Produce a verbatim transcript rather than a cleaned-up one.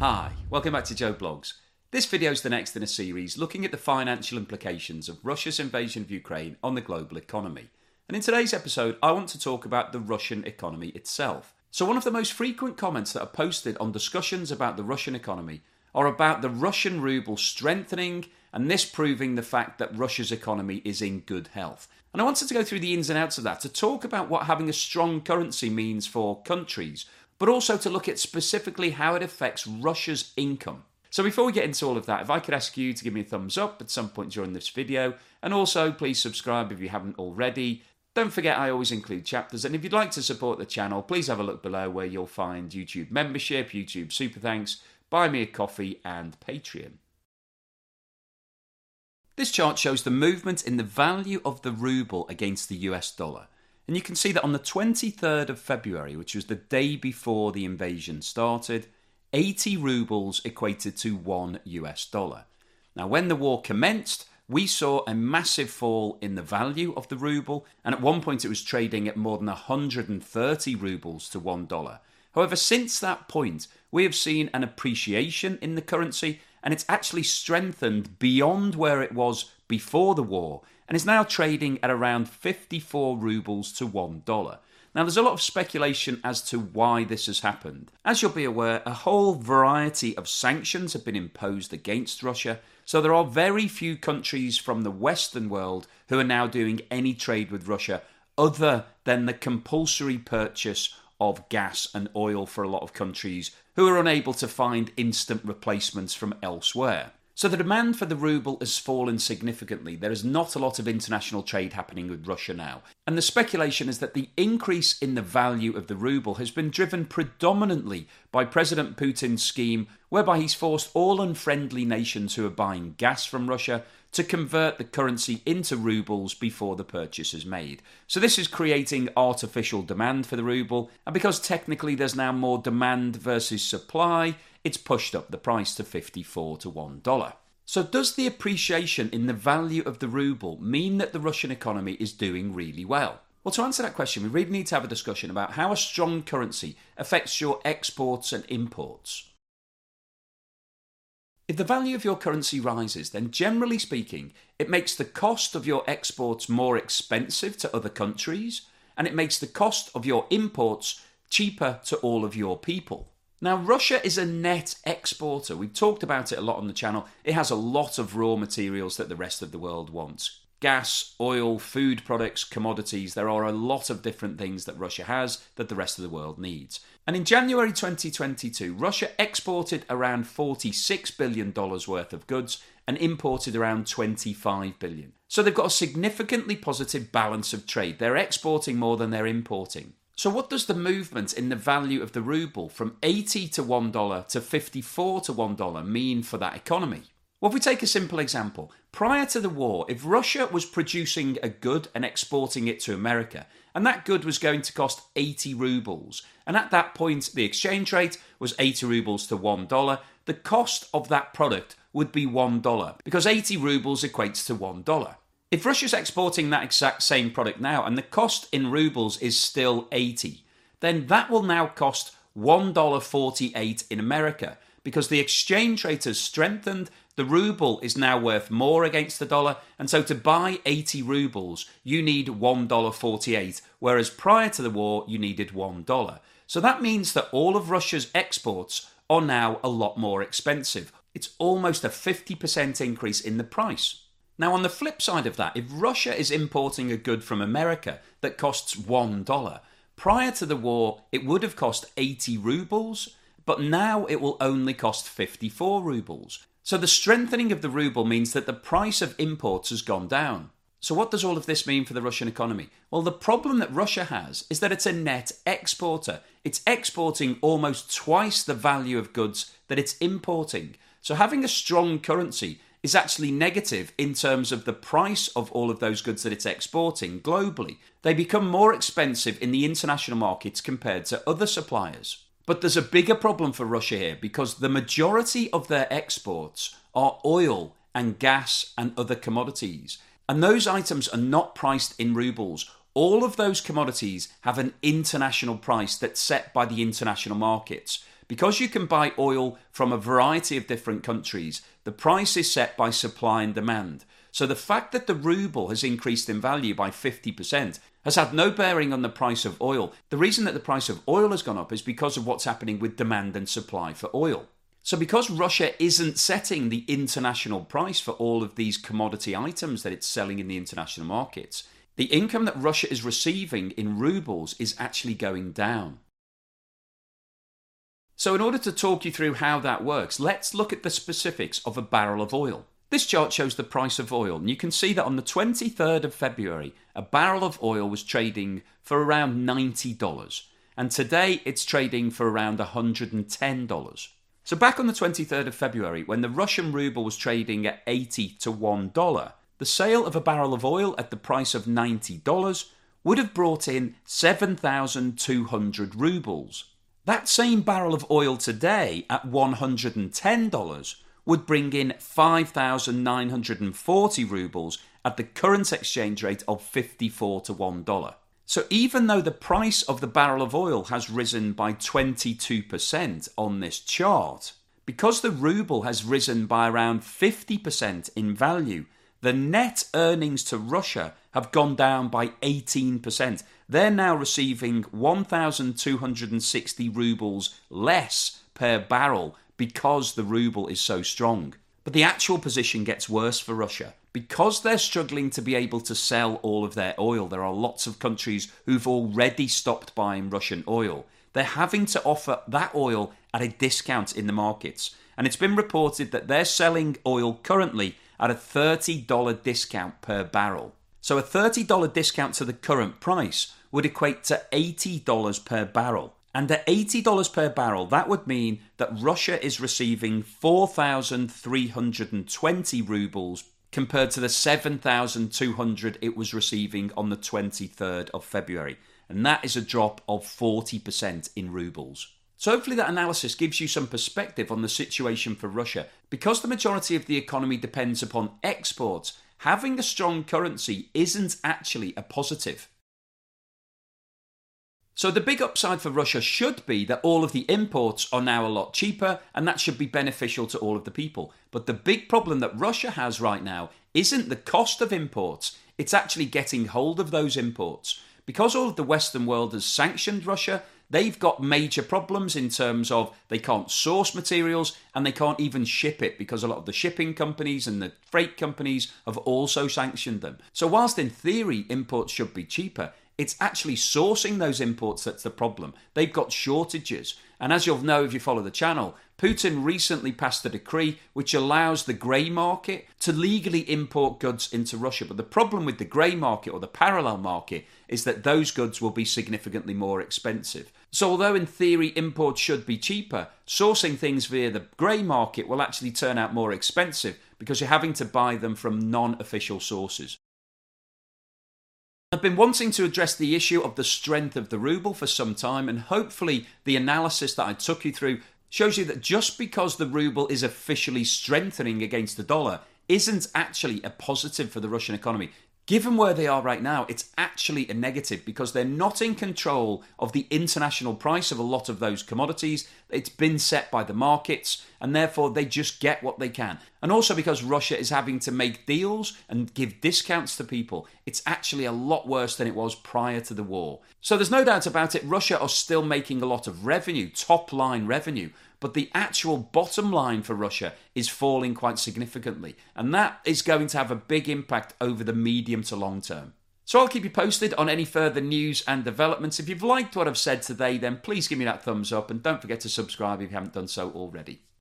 Hi, welcome back to Joe Blogs. This video is the next in a series looking at the financial implications of Russia's invasion of Ukraine on the global economy. And in today's episode, I want to talk about the Russian economy itself. So one of the most frequent comments that are posted on discussions about the Russian economy are about the Russian ruble strengthening and this proving the fact that Russia's economy is in good health. And I wanted to go through the ins and outs of that to talk about what having a strong currency means for countries, but also to look at specifically how it affects Russia's income. So before we get into all of that, if I could ask you to give me a thumbs up at some point during this video, and also please subscribe if you haven't already. Don't forget I always include chapters, and if you'd like to support the channel, please have a look below where you'll find YouTube membership, YouTube super thanks, buy me a coffee and Patreon. This chart shows the movement in the value of the ruble against the U S dollar. And you can see that on the twenty-third of February, which was the day before the invasion started, eighty rubles equated to one U S dollar. Now, when the war commenced, we saw a massive fall in the value of the ruble, and at one point it was trading at more than one hundred thirty rubles to one dollar. However, since that point, we have seen an appreciation in the currency, and it's actually strengthened beyond where it was before the war, and is now trading at around fifty-four rubles to one dollar. Now, there's a lot of speculation as to why this has happened. As you'll be aware, a whole variety of sanctions have been imposed against Russia, so there are very few countries from the Western world who are now doing any trade with Russia other than the compulsory purchase of gas and oil for a lot of countries who are unable to find instant replacements from elsewhere. So the demand for the ruble has fallen significantly. There is not a lot of international trade happening with Russia now. And the speculation is that the increase in the value of the ruble has been driven predominantly by President Putin's scheme whereby he's forced all unfriendly nations who are buying gas from Russia to convert the currency into rubles before the purchase is made. So this is creating artificial demand for the ruble, and because technically there's now more demand versus supply, it's pushed up the price to fifty-four to one dollar. So does the appreciation in the value of the ruble mean that the Russian economy is doing really well? Well, to answer that question, we really need to have a discussion about how a strong currency affects your exports and imports. If the value of your currency rises, then generally speaking, it makes the cost of your exports more expensive to other countries, and it makes the cost of your imports cheaper to all of your people. Now, Russia is a net exporter. We've talked about it a lot on the channel. It has a lot of raw materials that the rest of the world wants. Gas, oil, food products, commodities. There are a lot of different things that Russia has that the rest of the world needs. And in January twenty twenty-two, Russia exported around forty-six billion dollars worth of goods and imported around twenty-five billion dollars. So they've got a significantly positive balance of trade. They're exporting more than they're importing. So what does the movement in the value of the ruble from eighty to one dollar to fifty-four to one dollar mean for that economy? Well, if we take a simple example, prior to the war, if Russia was producing a good and exporting it to America, and that good was going to cost eighty rubles, and at that point the exchange rate was eighty rubles to one dollar, the cost of that product would be one dollar, because eighty rubles equates to one dollar. If Russia's exporting that exact same product now, and the cost in rubles is still eighty, then that will now cost one dollar forty-eight in America, because the exchange rate has strengthened, the ruble is now worth more against the dollar, and so to buy eighty rubles, you need one dollar forty-eight, whereas prior to the war, you needed one dollar. So that means that all of Russia's exports are now a lot more expensive. It's almost a fifty percent increase in the price. Now, on the flip side of that, if Russia is importing a good from America that costs one dollar, prior to the war, it would have cost eighty rubles, but now it will only cost fifty-four rubles. So the strengthening of the ruble means that the price of imports has gone down. So what does all of this mean for the Russian economy? Well, the problem that Russia has is that it's a net exporter. It's exporting almost twice the value of goods that it's importing. So having a strong currency is actually negative in terms of the price of all of those goods that it's exporting globally. They become more expensive in the international markets compared to other suppliers. But there's a bigger problem for Russia here because the majority of their exports are oil and gas and other commodities. And those items are not priced in rubles. All of those commodities have an international price that's set by the international markets, Because you can buy oil from a variety of different countries, the price is set by supply and demand. So the fact that the ruble has increased in value by fifty percent has had no bearing on the price of oil. The reason that the price of oil has gone up is because of what's happening with demand and supply for oil. So because Russia isn't setting the international price for all of these commodity items that it's selling in the international markets, the income that Russia is receiving in rubles is actually going down. So in order to talk you through how that works, let's look at the specifics of a barrel of oil. This chart shows the price of oil, and you can see that on the twenty-third of February, a barrel of oil was trading for around ninety dollars, and today it's trading for around one hundred ten dollars. So back on the twenty-third of February, when the Russian ruble was trading at eighty to one dollar, the sale of a barrel of oil at the price of ninety dollars would have brought in seven thousand two hundred rubles. That same barrel of oil today at one hundred ten dollars would bring in five thousand nine hundred forty rubles at the current exchange rate of fifty-four to one dollar. So even though the price of the barrel of oil has risen by twenty-two percent on this chart, because the ruble has risen by around fifty percent in value, the net earnings to Russia have gone down by eighteen percent. They're now receiving one thousand two hundred sixty rubles less per barrel because the ruble is so strong. But the actual position gets worse for Russia. Because they're struggling to be able to sell all of their oil, there are lots of countries who've already stopped buying Russian oil. They're having to offer that oil at a discount in the markets. And it's been reported that they're selling oil currently at a thirty dollars discount per barrel. So a thirty dollars discount to the current price would equate to eighty dollars per barrel. And at eighty dollars per barrel, that would mean that Russia is receiving four thousand three hundred twenty rubles compared to the seven thousand two hundred it was receiving on the twenty-third of February. And that is a drop of forty percent in rubles. So hopefully that analysis gives you some perspective on the situation for Russia. Because the majority of the economy depends upon exports, having a strong currency isn't actually a positive. So the big upside for Russia should be that all of the imports are now a lot cheaper, and that should be beneficial to all of the people. But the big problem that Russia has right now isn't the cost of imports, it's actually getting hold of those imports. Because all of the Western world has sanctioned Russia, they've got major problems in terms of they can't source materials and they can't even ship it because a lot of the shipping companies and the freight companies have also sanctioned them. So whilst in theory imports should be cheaper, it's actually sourcing those imports that's the problem. They've got shortages. And as you'll know if you follow the channel, Putin recently passed a decree which allows the grey market to legally import goods into Russia. But the problem with the grey market or the parallel market is that those goods will be significantly more expensive. So although in theory imports should be cheaper, sourcing things via the grey market will actually turn out more expensive because you're having to buy them from non-official sources. I've been wanting to address the issue of the strength of the ruble for some time, and hopefully the analysis that I took you through shows you that just because the ruble is officially strengthening against the dollar isn't actually a positive for the Russian economy. Given where they are right now, it's actually a negative because they're not in control of the international price of a lot of those commodities. It's been set by the markets and therefore they just get what they can. And also because Russia is having to make deals and give discounts to people, it's actually a lot worse than it was prior to the war. So there's no doubt about it, Russia are still making a lot of revenue, top line revenue, but the actual bottom line for Russia is falling quite significantly. And that is going to have a big impact over the medium to long term. So I'll keep you posted on any further news and developments. If you've liked what I've said today, then please give me that thumbs up and don't forget to subscribe if you haven't done so already.